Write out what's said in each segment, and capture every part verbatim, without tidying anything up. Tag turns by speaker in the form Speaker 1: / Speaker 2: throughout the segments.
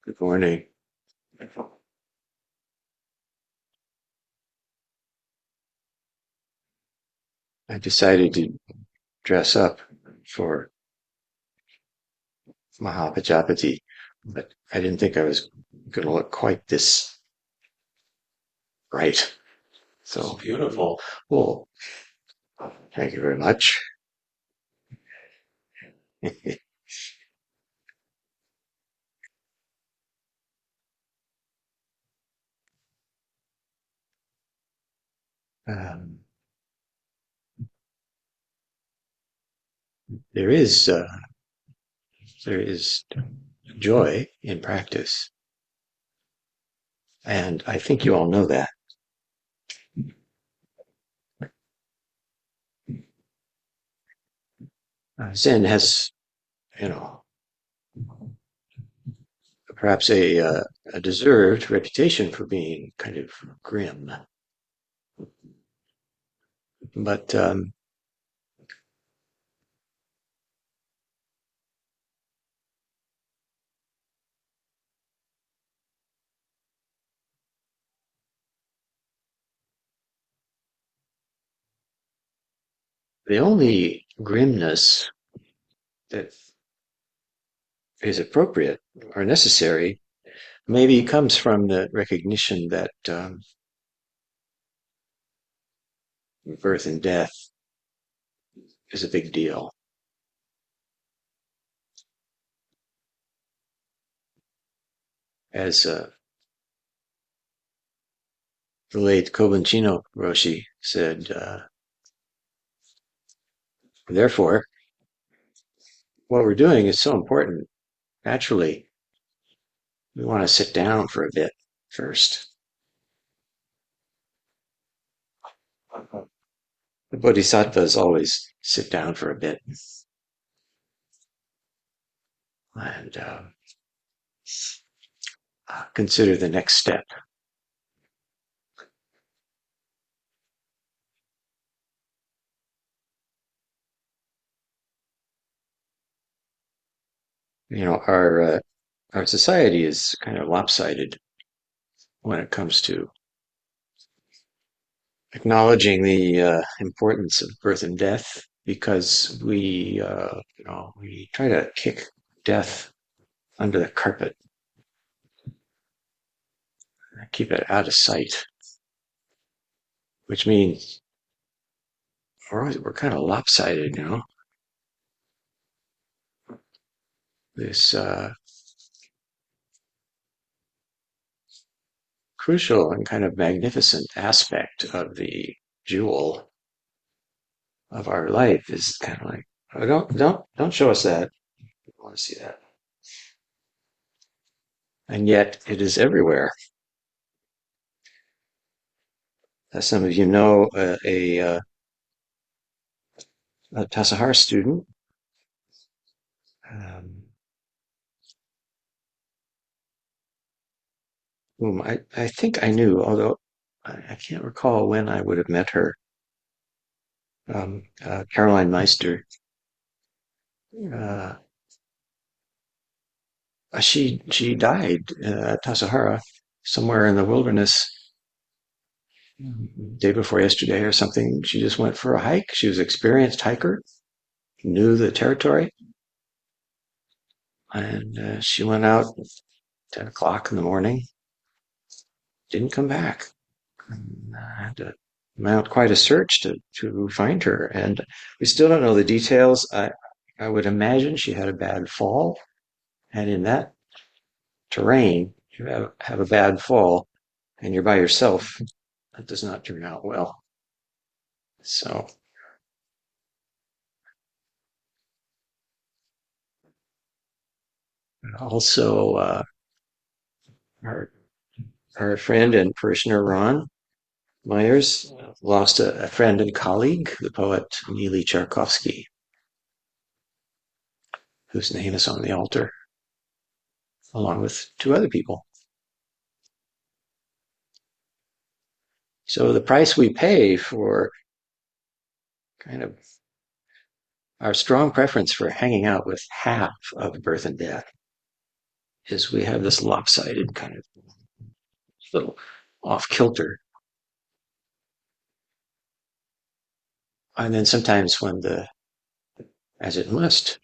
Speaker 1: Good morning. I decided to dress up for Mahapajapati, but I didn't think I was going to look quite this bright. So beautiful. Well, thank you very much. Um, there is uh, there is joy in practice, and I think you all know that. Uh, Zen has, you know, perhaps a uh, a deserved reputation for being kind of grim, but um, the only grimness that is appropriate or necessary maybe comes from the recognition that um, birth and death is a big deal. As uh, the late Kobanchino Roshi said, uh, therefore, what we're doing is so important. Naturally, we want to sit down for a bit first. The bodhisattvas always sit down for a bit and uh, consider the next step. You know, our uh, our society is kind of lopsided when it comes to acknowledging the uh, importance of birth and death because we, uh, you know, we try to kick death under the carpet, keep it out of sight, which means we're always, we're kind of lopsided, you know. This uh, crucial and kind of magnificent aspect of the jewel of our life is kind of like, oh, don't don't don't show us that. I don't want to see that. And yet it is everywhere. As some of you know, uh, a, uh, a Tassajara student um, whom I, I think I knew, although I, I can't recall when I would have met her. Um, uh, Caroline Meister. Uh, she she died uh, at Tassajara, somewhere in the wilderness, day before yesterday or something. She just went for a hike. She was an experienced hiker, knew the territory, and uh, she went out at ten o'clock in the morning. Didn't come back. And I had to mount quite a search to to find her, and we still don't know the details. I I would imagine she had a bad fall, and in that terrain, you have have a bad fall, and you're by yourself. That does not turn out well. So also, uh, our our friend and parishioner Ron Myers lost a, a friend and colleague, the poet Neely Charkovsky, whose name is on the altar, along with two other people. So the price we pay for kind of our strong preference for hanging out with half of birth and death is we have this lopsided kind of little off kilter. And then sometimes when the, as it must,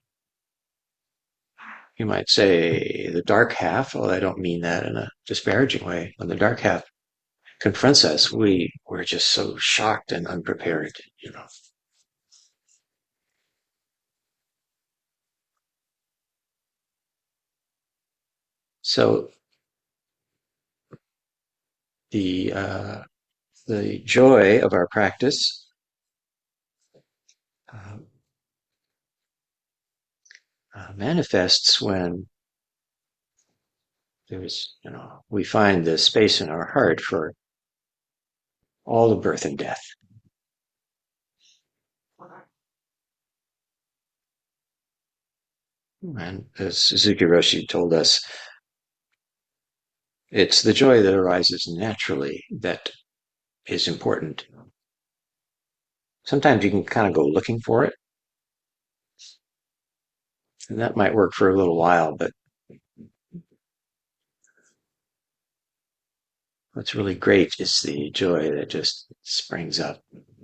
Speaker 1: you might say the dark half, well, I don't mean that in a disparaging way. When the dark half confronts us, we, we're just so shocked and unprepared, you know. So the, uh, the joy of our practice uh, uh, manifests when there's, you know, we find the space in our heart for all the birth and death. And as Suzuki Roshi told us, it's the joy that arises naturally that is important. Sometimes you can kind of go looking for it, and that might work for a little while, but what's really great is the joy that just springs up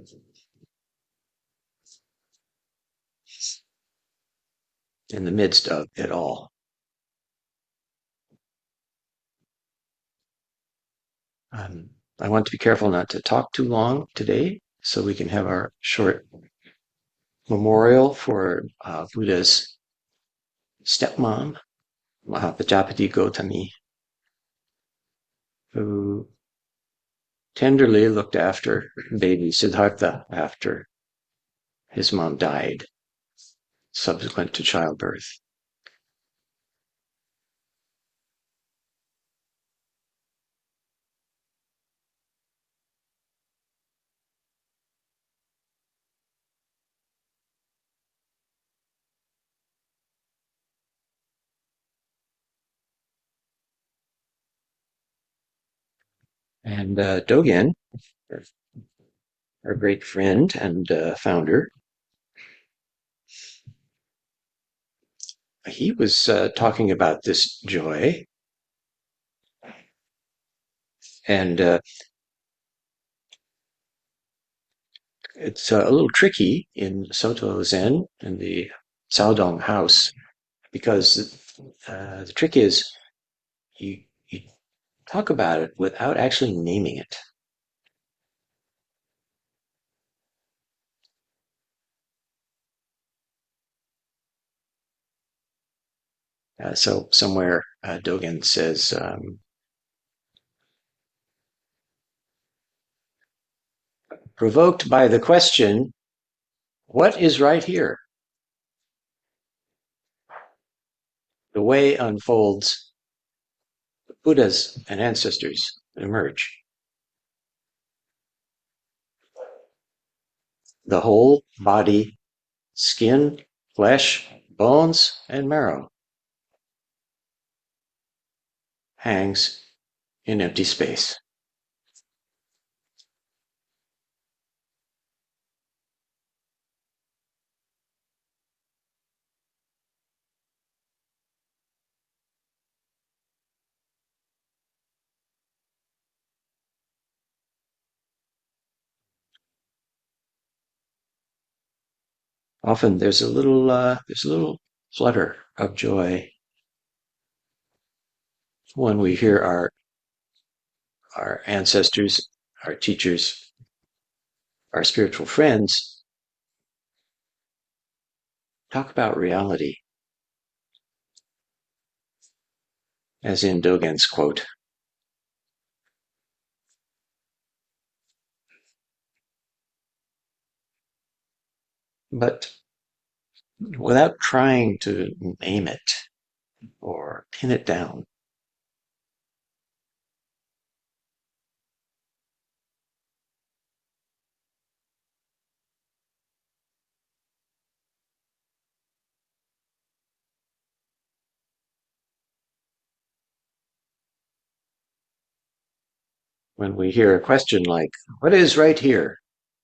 Speaker 1: in the midst of it all. Um, I want to be careful not to talk too long today so we can have our short memorial for uh, Buddha's stepmom, Mahapajapati Gotami, who tenderly looked after baby Siddhartha after his mom died subsequent to childbirth. And uh, Dogen, our great friend and uh, founder, he was uh, talking about this joy, and uh, it's uh, a little tricky in Soto Zen in the Saodong house because uh, the trick is you you talk about it without actually naming it. Uh, so somewhere uh, Dogen says, um, provoked by the question, what is right here? The way unfolds, Buddhas and ancestors emerge. The whole body, skin, flesh, bones, and marrow hangs in empty space. Often there's a little, uh, there's a little flutter of joy when we hear our our ancestors, our teachers, our spiritual friends talk about reality, as in Dogen's quote. But without trying to name it or pin it down. When we hear a question like, what is right here?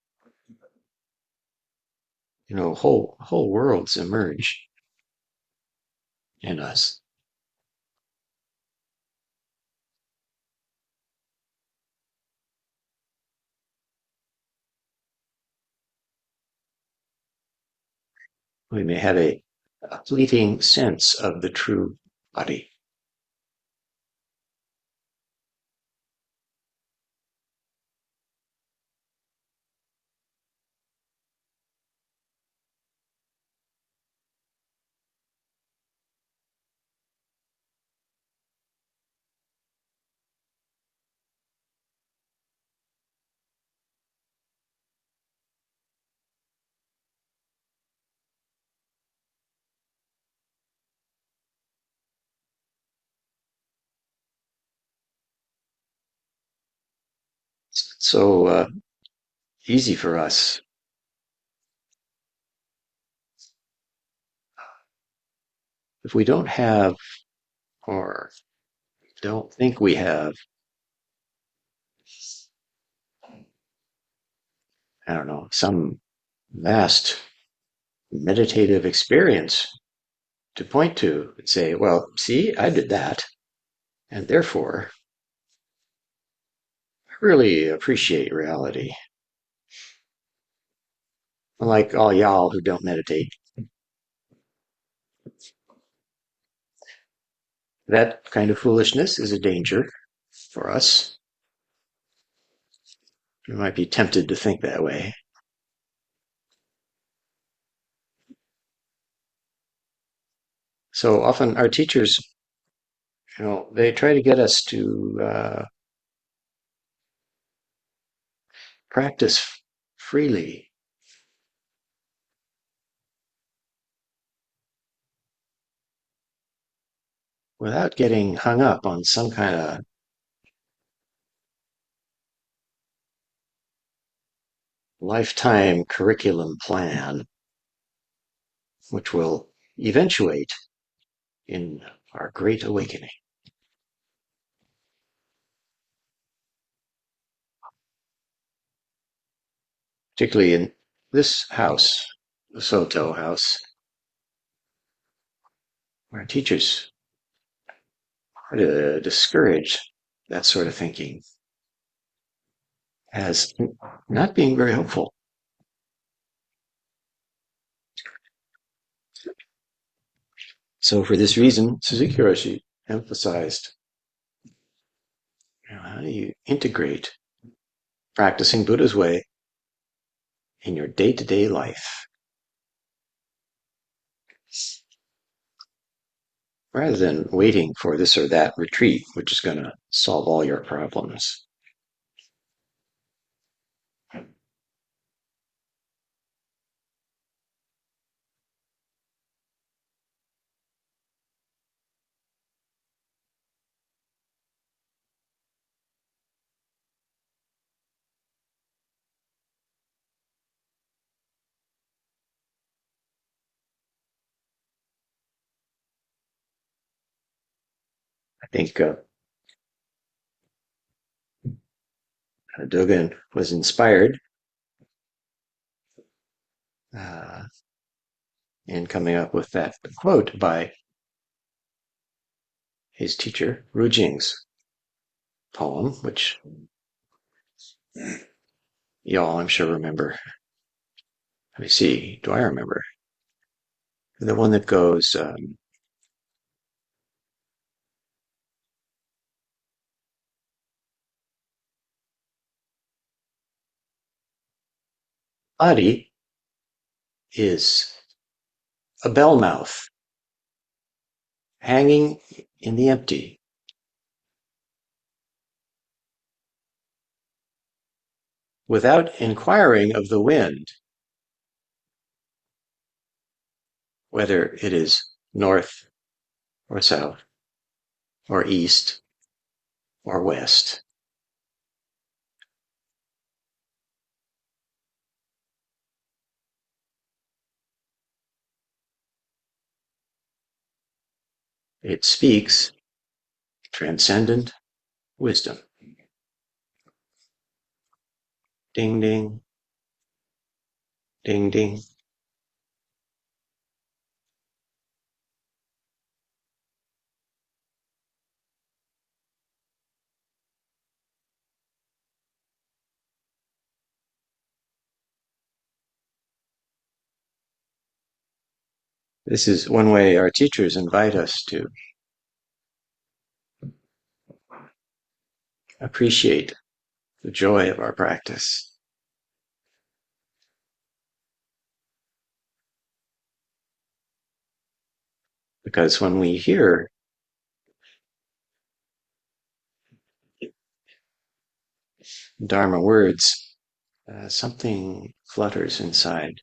Speaker 1: You know, whole whole worlds emerge in us. we may have a, a fleeting sense of the true body. It's so uh, easy for us if we don't have or don't think we have, I don't know, some vast meditative experience to point to and say, well, see, I did that. And therefore, I really appreciate reality. Unlike all y'all who don't meditate. That kind of foolishness is a danger for us. We might be tempted to think that way. So often our teachers, you know, they try to get us to uh, practice freely without getting hung up on some kind of lifetime curriculum plan, which will eventuate in our great awakening. Particularly in this house, the Soto house, where teachers try to discourage that sort of thinking as not being very helpful. So for this reason, Suzuki Roshi emphasized, you know, how do you integrate practicing Buddha's way in your day-to-day life rather than waiting for this or that retreat, which is going to solve all your problems. I think uh, Dogen was inspired uh, in coming up with that quote by his teacher, Ru Jing's poem, which y'all, I'm sure, remember. Let me see. Do I remember? The one that goes, um, body is a bell mouth hanging in the empty. Without inquiring of the wind, whether it is north or south or east or west. It speaks transcendent wisdom. Ding, ding, ding, ding. This is one way our teachers invite us to appreciate the joy of our practice. Because when we hear Dharma words, uh, something flutters inside.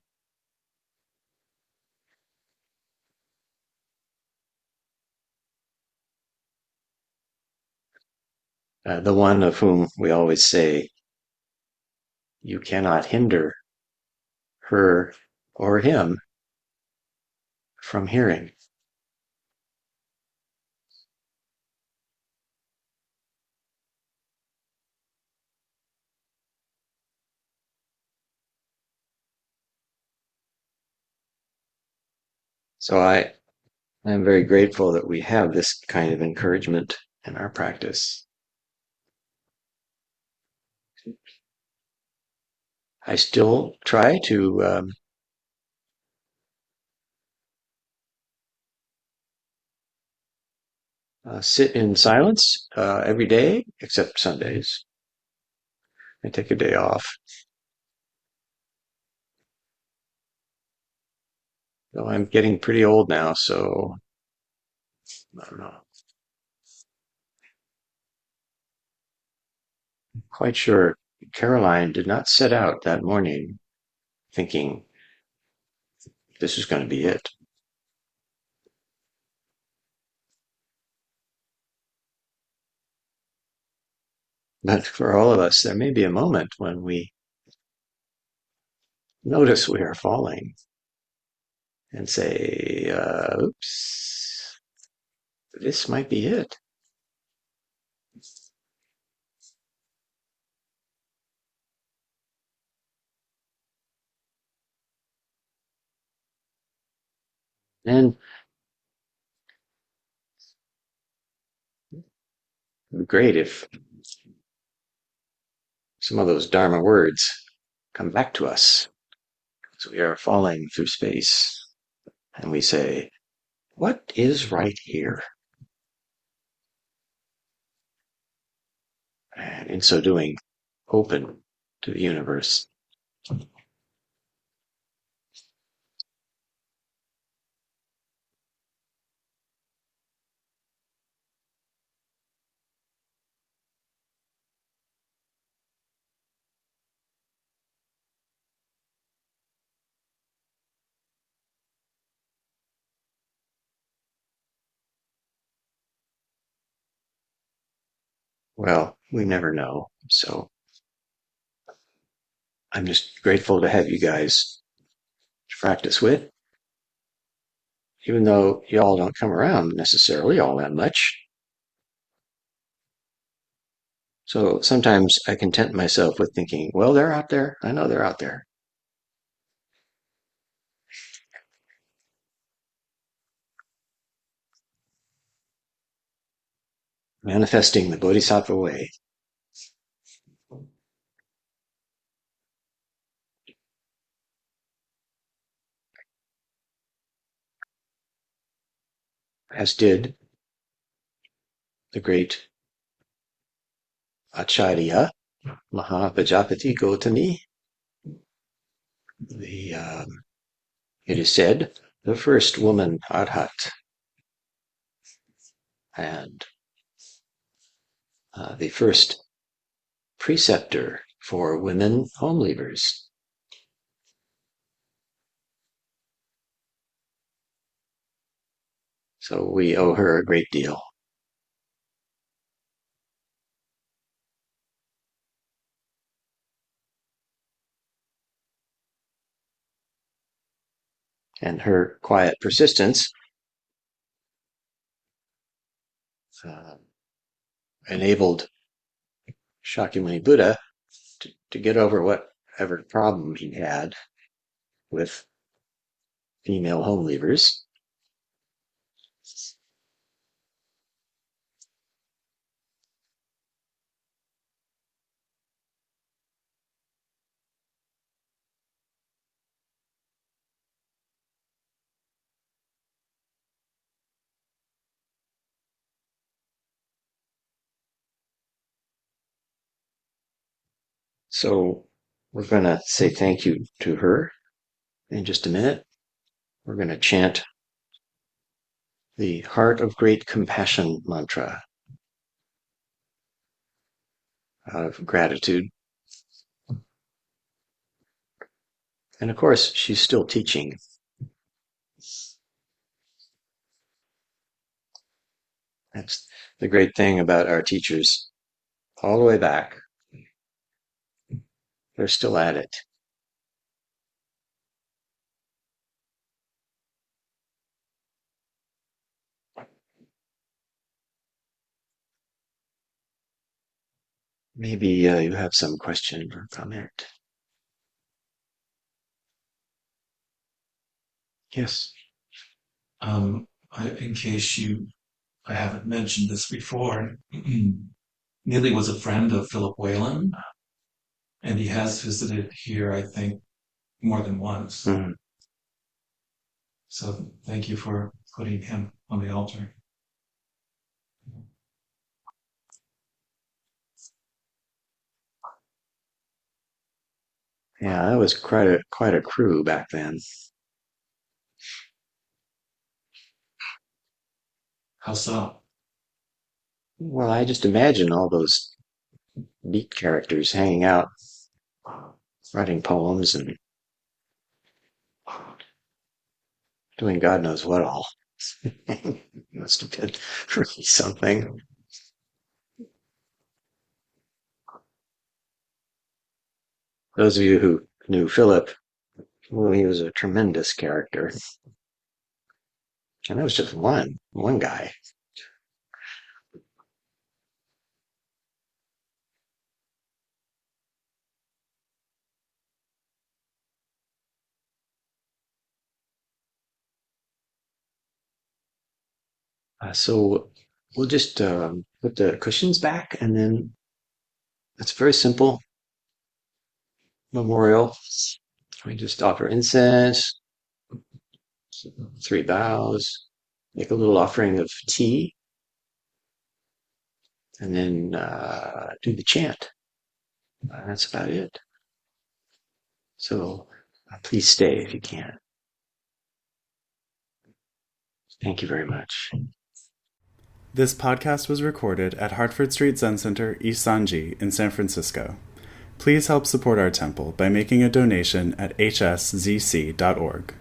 Speaker 1: Uh, the one of whom we always say, you cannot hinder her or him from hearing. So I I'm very grateful that we have this kind of encouragement in our practice. I still try to um, uh, sit in silence uh, every day, except Sundays. I take a day off. Though I'm getting pretty old now, so I don't know. Quite sure Caroline did not set out that morning thinking this is going to be it. But for all of us, there may be a moment when we notice we are falling and say, uh, oops, this might be it. And great if some of those Dharma words come back to us as we are falling through space and we say, what is right here? And in so doing, open to the universe. Well, we never know. So I'm just grateful to have you guys to practice with, even though y'all don't come around necessarily all that much. So sometimes I content myself with thinking, well, they're out there. I know they're out there. Manifesting the Bodhisattva way. As did the great Acharya Mahapajapati Gotami. The um, it is said the first woman arhat and uh, the first preceptor for women home leavers. So we owe her a great deal. And her quiet persistence uh, enabled Shakyamuni Buddha to, to get over whatever problem he had with female home leavers. So we're going to say thank you to her in just a minute. We're going to chant the Heart of Great Compassion mantra out of gratitude. And of course, she's still teaching. That's the great thing about our teachers. All the way back, they're still at it. Maybe uh, you have some question or comment. Yes.
Speaker 2: Um, I, in case you, I haven't mentioned this before, Neely was a friend of Philip Whalen, and he has visited here, I think, more than once.
Speaker 1: Mm.
Speaker 2: So thank you for putting him on the altar.
Speaker 1: Yeah, that was quite a quite a crew back then.
Speaker 2: How so?
Speaker 1: Well, I just imagine all those beat characters hanging out, writing poems and doing God knows what all. Must have been really something. Those of you who knew Philip, well, he was a tremendous character. And that was just one, one guy. Uh, so we'll just um, put the cushions back, and then it's very simple memorial. We just offer incense, three bows, make a little offering of tea, and then uh, do the chant. Uh, that's about it. So uh, please stay if you can. Thank you very much.
Speaker 3: This podcast was recorded at Hartford Street Zen Center, East Sanji in San Francisco. Please help support our temple by making a donation at h s z c dot org.